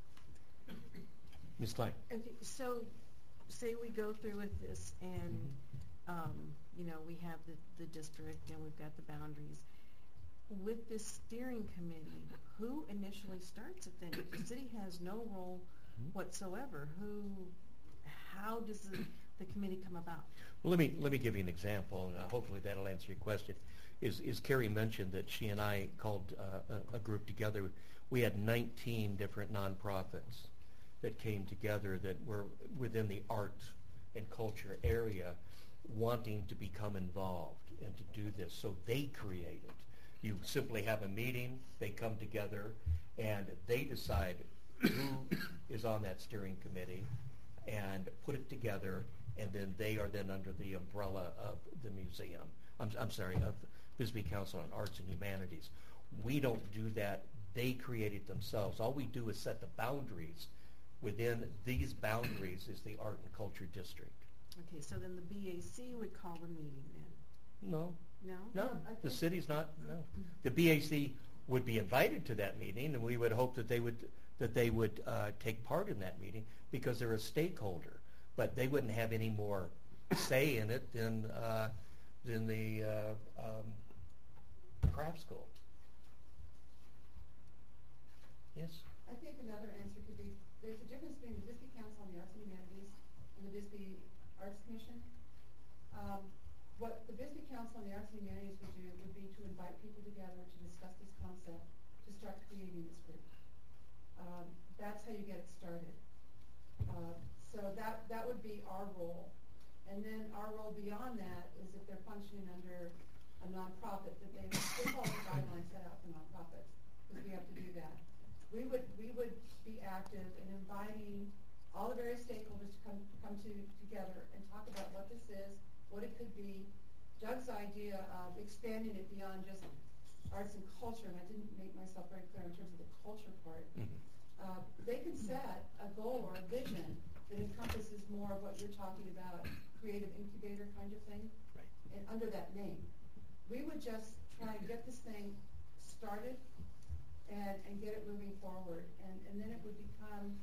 Ms. Klein. Okay, so say we go through with this and, we have the district and we've got the boundaries. With this steering committee, who initially starts it then? If the city has no role whatsoever, how does the committee come about? Well, let me give you an example, and hopefully that'll answer your question. Is Cary mentioned that she and I called a group together. We had 19 different nonprofits that came together that were within the art and culture area wanting to become involved and to do this. So they create it. You simply have a meeting, they come together, and they decide who is on that steering committee and put it together, and then they are then under the umbrella of the museum. I'm sorry, of Bisbee Council on Arts and Humanities. We don't do that. They create it themselves. All we do is set the boundaries. Within these boundaries is the Art and Culture District. Okay, so then the BAC would call the meeting then? No. No? No, the city's not, no. The BAC would be invited to that meeting, and we would hope that they would take part in that meeting because they're a stakeholder. But they wouldn't have any more say in it than the craft school. Yes? I think another answer could be, there's a difference between the Bisbee Council on the Arts and Humanities and the Bisbee Arts Commission. What the Bisbee Council on the Arts and Humanities would do would be to invite people together to discuss this concept, to start creating this group. That's how you get it started. So that would be our role. And then our role beyond that is if they're functioning under a nonprofit, that they follow the guidelines set out for nonprofits, because we have to do that. We would be active in inviting all the various stakeholders to come together and talk about what this is, what it could be. Doug's idea of expanding it beyond just arts and culture, and I didn't make myself very clear in terms of the culture part. They can set a goal or a vision that encompasses more of what you're talking about, creative incubator kind of thing, and under that name. we would just try and get this thing started and get it moving forward. And then it would become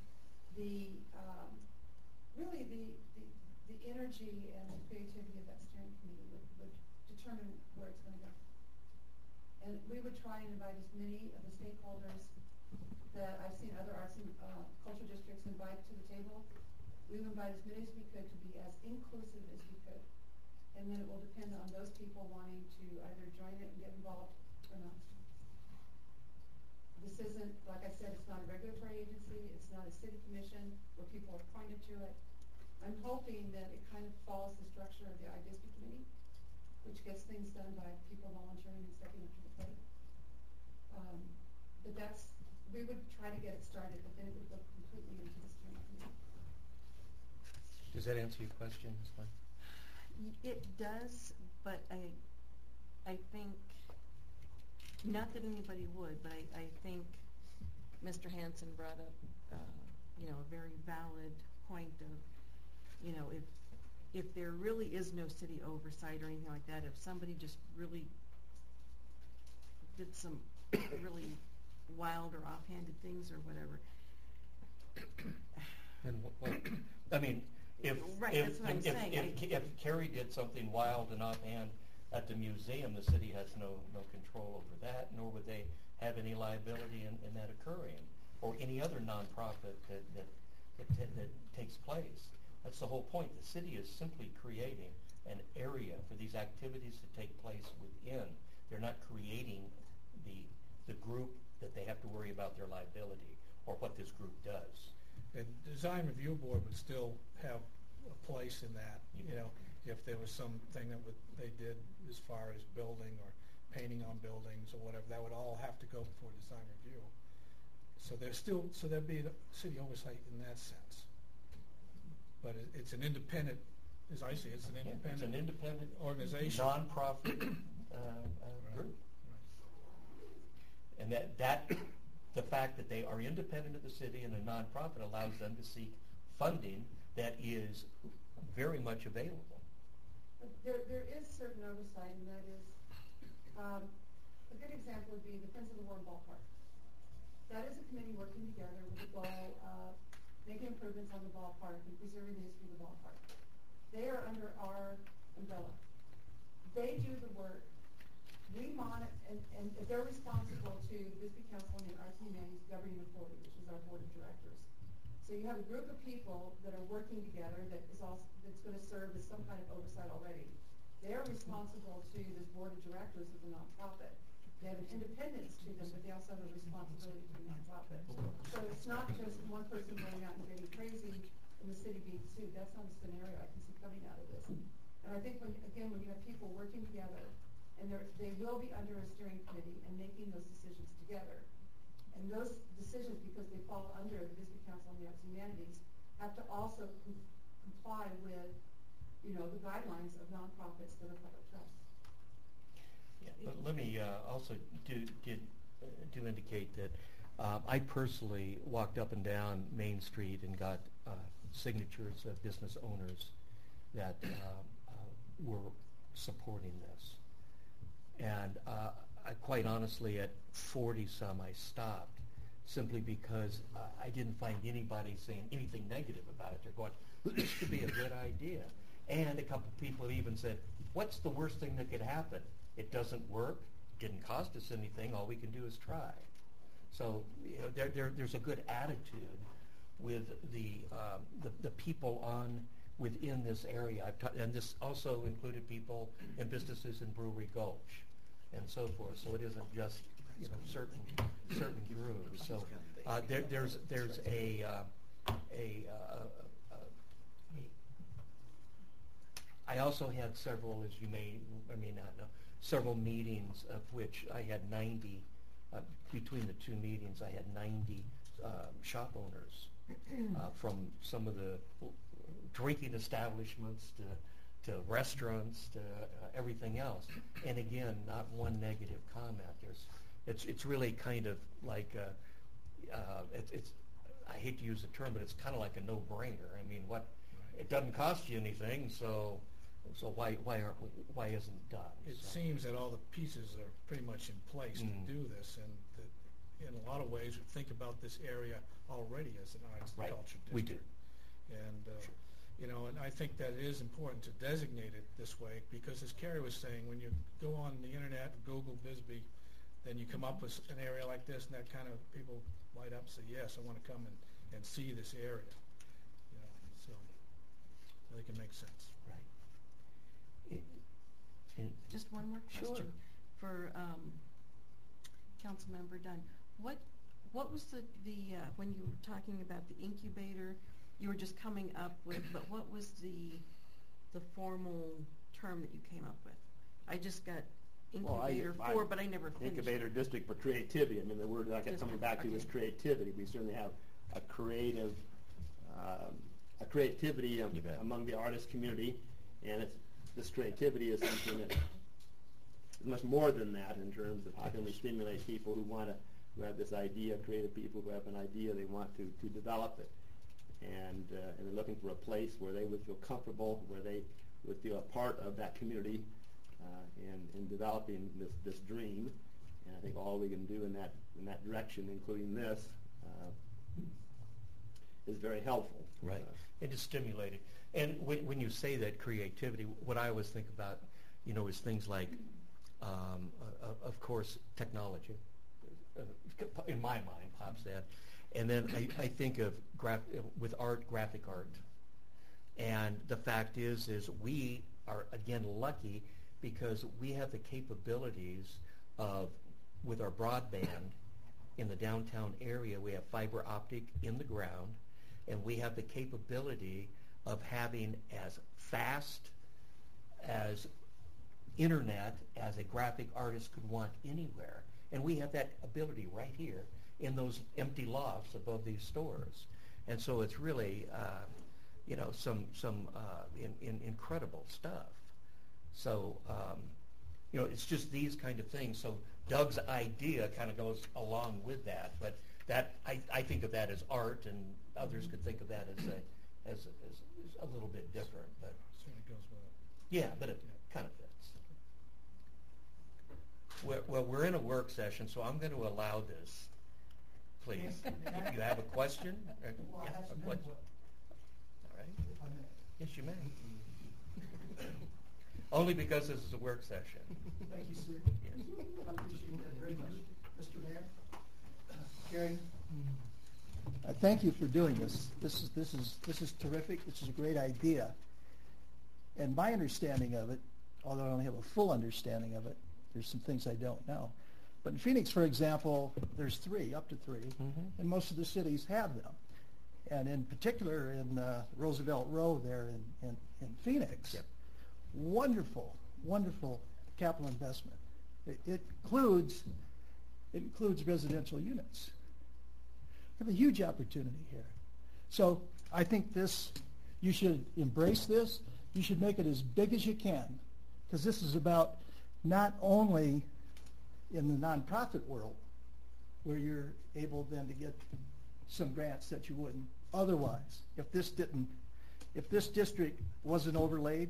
really the energy and the creativity of that steering committee would determine where it's going to go. And we would try and invite as many of the stakeholders that I've seen other arts and culture districts invite to the table. We would invite as many as we could to be as inclusive as we could. And then it will depend on those people wanting to either join it and get involved or not. This isn't, like I said, it's not a regulatory agency. It's not a city commission where people are appointed to it. I'm hoping that it kind of follows the structure of the iDistrict committee, which gets things done by people volunteering and stepping up to the plate. But we would try to get it started, but then it would go completely into the steering committee. Does that answer your question, Ms. Klein? It does, but I think, not that anybody would, but I think Mr. Hansen brought up, a very valid point of, if there really is no city oversight or anything like that, if somebody just really did some really wild or offhanded things or whatever. If Carrie did something wild and offhand at the museum, the city has no control over that, nor would they have any liability in that occurring, or any other nonprofit that takes place. That's the whole point. The city is simply creating an area for these activities to take place within. They're not creating the group that they have to worry about their liability or what this group does. And the Design Review Board would still have a place in that, if there was something that they did as far as building or painting on buildings or whatever, that would all have to go before Design Review. So there'd be city oversight in that sense. But it's an independent, as I see it, it's an independent organization. Nonprofit group. And that the fact that they are independent of the city and a nonprofit allows them to seek funding that is very much available. There is certain oversight, and that is, a good example would be the Friends of the Warren Ballpark. That is a committee working together with the goal of making improvements on the ballpark and preserving the history of the ballpark. They are under our umbrella. They do the work. We monitor, and they're responsible to the Bisbee Council on the Arts and Humanities Governing Authority, which is our board of directors. So you have a group of people that are working together that's going to serve as some kind of oversight already. They're responsible to this board of directors of the nonprofit. They have an independence to them, but they also have a responsibility to the nonprofit. So it's not just one person going out and getting crazy and the city being sued. That's not a scenario I can see coming out of this. And I think, when you have people working together, and they will be under a steering committee and making those decisions together. And those decisions, because they fall under the Bisbee Council on the Arts and Humanities, have to also comply with, the guidelines of nonprofits that are public trusts. Yeah, but let me also do indicate that I personally walked up and down Main Street and got signatures of business owners that were supporting this. And I quite honestly, at 40-some, I stopped simply because I didn't find anybody saying anything negative about it. They're going, this could be a good idea. And a couple people even said, what's the worst thing that could happen? It doesn't work. It didn't cost us anything. All we can do is try. So there's a good attitude with the people within this area. And this also included people and businesses in Brewery Gulch and so forth. So it isn't just certain groups. So there's I also had several, as you may or may not know, several meetings of which I had 90. Between the two meetings, I had 90 shop owners from some of the drinking establishments to restaurants to everything else. And again, not one negative comment. It's really kind of like I hate to use the term, but it's kind of like a no-brainer. I mean, it doesn't cost you anything, so So why isn't it done? It So- seems that all the pieces are pretty much in place to do this, and that in a lot of ways, we think about this area already as an arts and Right. culture district. We do. And, and I think that it is important to designate it this way, because as Carrie was saying, when you go on the internet, Google Bisbee, then you come up with an area like this, and that kind of people light up and say, yes, I want to come and see this area. So I think it makes sense. Right. Just one more Sure. question for Councilmember Dunn. What was the when you were talking about the incubator, you were just coming up with, but what was the formal term that you came up with? I just got incubator but I never finished. Incubator district for creativity. I mean, the word that I kept coming back to is creativity. We certainly have a creativity among the artist community, and this creativity is something that is much more than that in terms of how can we stimulate people who have this idea, creative people who have an idea, they want to develop it, and they're looking for a place where they would feel comfortable, where they would feel a part of that community in developing this dream. And I think all we can do in that direction, including this, is very helpful. Right. And to stimulate it. And when you say that creativity, what I always think about, is things like, of course, technology. In my mind, pops that. And then I think of with art, graphic art. And the fact is we are, again, lucky because we have the capabilities of, with our broadband in the downtown area, we have fiber optic in the ground, and we have the capability of having as fast as internet as a graphic artist could want anywhere. And we have that ability right here in those empty lofts above these stores. And so it's really, some incredible stuff. So, it's just these kind of things. So Doug's idea kind of goes along with that. But that I think of that as art, and others could think of that as a little bit different. But Certainly goes with it. yeah, but it kind of fits. Well, we're in a work session, so I'm going to allow this. Please, if you have a question? Well, I have some a question. input. All right. If I may. Yes, you may. Only because this is a work session. Thank you, sir. Yes. I appreciate that very much. Mr. Mayor, Carrie, thank you for doing this. This is terrific. This is a great idea. And my understanding of it, although I don't have a full understanding of it, there's some things I don't know. But in Phoenix, for example, there's up to three, and most of the cities have them. And in particular, in Roosevelt Row there in Phoenix, wonderful, wonderful capital investment. It includes residential units. We have a huge opportunity here. So I think you should embrace this. You should make it as big as you can, because this is about not only in the nonprofit world, where you're able then to get some grants that you wouldn't otherwise. If this district wasn't overlaid,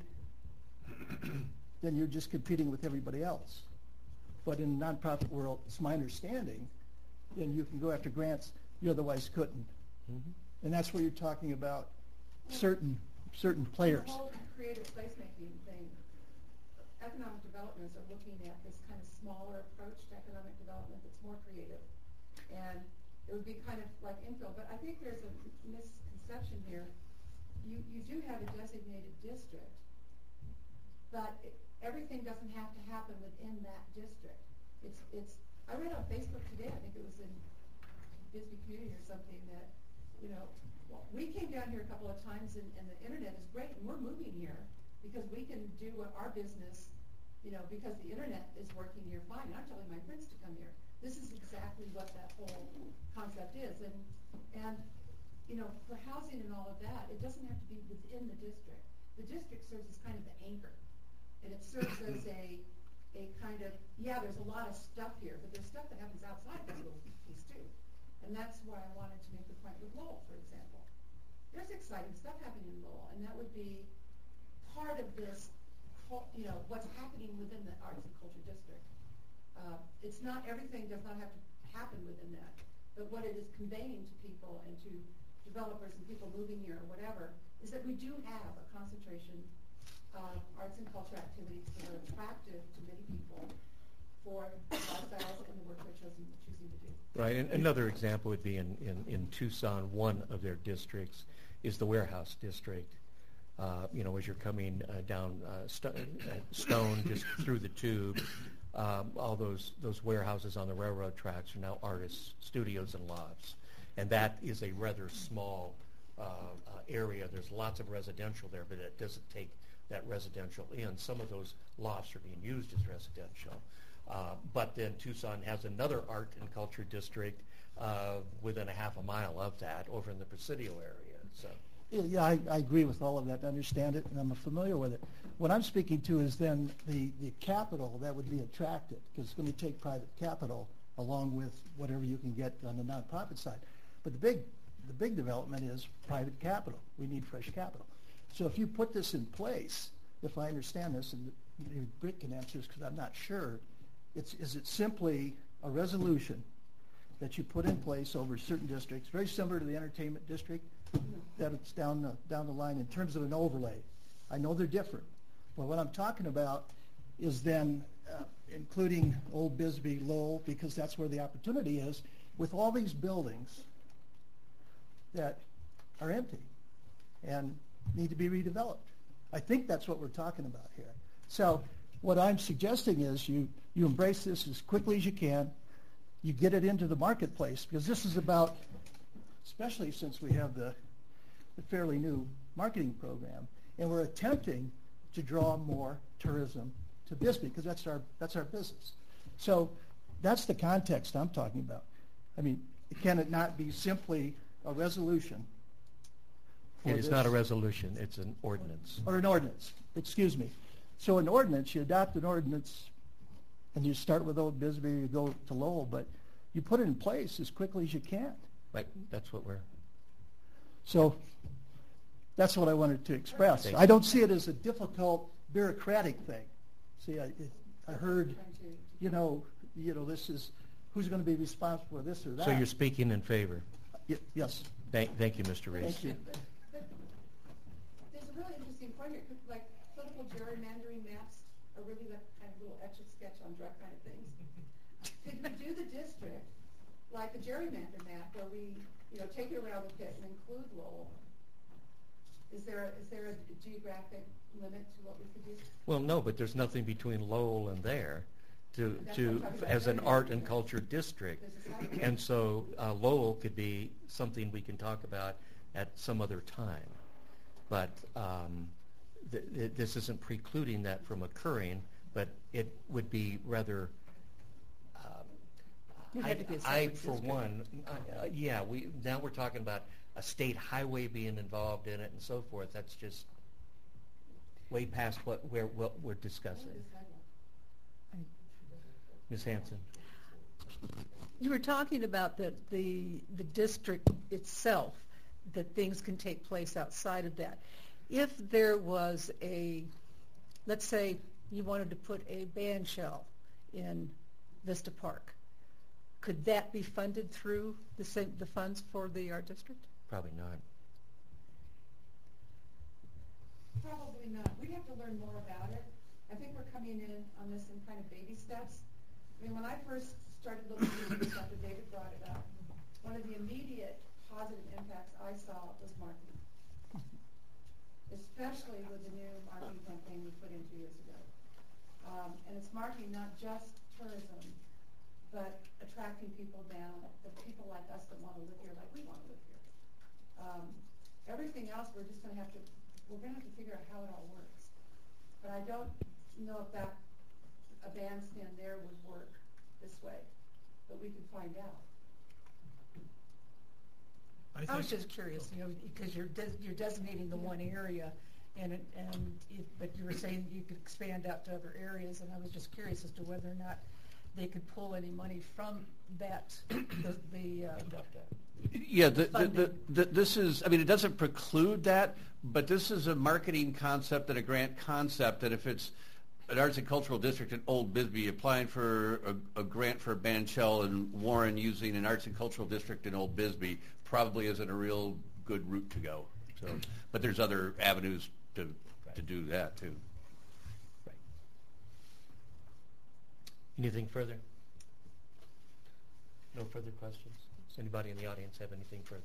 then you're just competing with everybody else. But in the nonprofit world, it's my understanding, then you can go after grants you otherwise couldn't. And that's where you're talking about certain players. The whole creative placemaking thing, economic developments are looking at this kind of smaller approach to economic development that's more creative. And it would be kind of like infill, but I think there's a misconception here. You do have a designated district, but everything doesn't have to happen within that district. I read on Facebook today, I think it was in Bisbee Community or something, that, we came down here a couple of times and the internet is great, and we're moving here because we can do our business, because the internet is working here fine. And I'm telling my friends to come here. This is exactly what that whole concept is. And for housing and all of that, it doesn't have to be within the district. The district serves as kind of the anchor. And it serves as a kind of, there's a lot of stuff here, but there's stuff that happens outside this little piece too. And that's why I wanted to make the point with Lowell, for example. There's exciting stuff happening in Lowell, and that would be part of this what's happening within the Arts and Culture District. It's not, everything does not have to happen within that, but what it is conveying to people and to developers and people moving here or whatever, is that we do have a concentration of arts and culture activities that are attractive to many people for the lifestyles and the work they're choosing to do. Right, and another example would be in Tucson, one of their districts is the warehouse district. As you're coming down Stone, just through the tube, all those warehouses on the railroad tracks are now artists' studios and lofts. And that is a rather small area. There's lots of residential there, but it doesn't take that residential in. Some of those lofts are being used as residential. But then Tucson has another art and culture district within a half a mile of that over in the Presidio area. So. Yeah, I agree with all of that. I understand it, and I'm familiar with it. What I'm speaking to is then the capital that would be attracted, because it's going to take private capital along with whatever you can get on the nonprofit side. But the big development is private capital. We need fresh capital. So if you put this in place, if I understand this, and maybe Britt can answer this because I'm not sure, is it simply a resolution that you put in place over certain districts, very similar to the entertainment district, that it's down the line in terms of an overlay? I know they're different, but what I'm talking about is then including Old Bisbee, Lowell, because that's where the opportunity is, with all these buildings that are empty and need to be redeveloped. I think that's what we're talking about here. So what I'm suggesting is you embrace this as quickly as you can. You get it into the marketplace, because this is about, especially since we have the fairly new marketing program, and we're attempting to draw more tourism to Bisbee, because that's our business. So that's the context I'm talking about. I mean, can it not be simply a resolution? It is not a resolution, it's an ordinance. Or an ordinance, excuse me. So an ordinance, you adopt an ordinance, and you start with Old Bisbee, you go to Lowell, but you put it in place as quickly as you can. Right, that's what we're... So that's what I wanted to express. I don't see it as a difficult bureaucratic thing. See, I heard, this is, who's going to be responsible for this or that. So you're speaking in favor? Yes. Thank you, Mr. Reese. Thank you. There's a really interesting point here, like political gerrymandering maps are really that kind of little etch-a-sketch on drug kind of things. Could we do the district like the gerrymander map, where we, take it around the pit and include Lowell? Is there a geographic limit to what we could do? Well, no, but there's nothing between Lowell and there as an art and culture district. And so Lowell could be something we can talk about at some other time. But this isn't precluding that from occurring, but it would be rather... now we're talking about a state highway being involved in it and so forth. That's just way past what we're discussing. Ms. Hanson. You were talking about the district itself, that things can take place outside of that. If there was let's say you wanted to put a band shell in Vista Park, could that be funded through the funds for the art district? Probably not. Probably not. We have to learn more about it. I think we're coming in on this in kind of baby steps. I mean, when I first started looking at this after David brought it up, one of the immediate positive impacts I saw was marketing, especially with the new marketing campaign we put in 2 years ago. And it's marketing not just tourism, but attracting people down, the people like us that want to live here like we want to live here. Everything else we're going to have to figure out how it all works. But I don't know if a bandstand there would work this way, but we can find out. I was just curious, because you're designating the one area, but you were saying you could expand out to other areas, and I was just curious as to whether or not they could pull any money from that, Yeah, funding. this is, I mean, it doesn't preclude that, but this is a marketing concept and a grant concept, and if it's an arts and cultural district in Old Bisbee applying for a grant for Banchell and Warren using an arts and cultural district in Old Bisbee probably isn't a real good route to go. So, but there's other avenues to do that too. Right. Anything further? No further questions? Does anybody in the audience have anything further?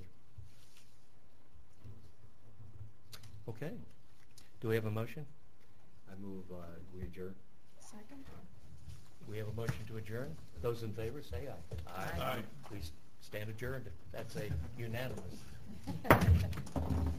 Okay. Do we have a motion? I move we adjourn. Second? We have a motion to adjourn. Those in favor, say aye. Aye. Please stand adjourned. That's a unanimous.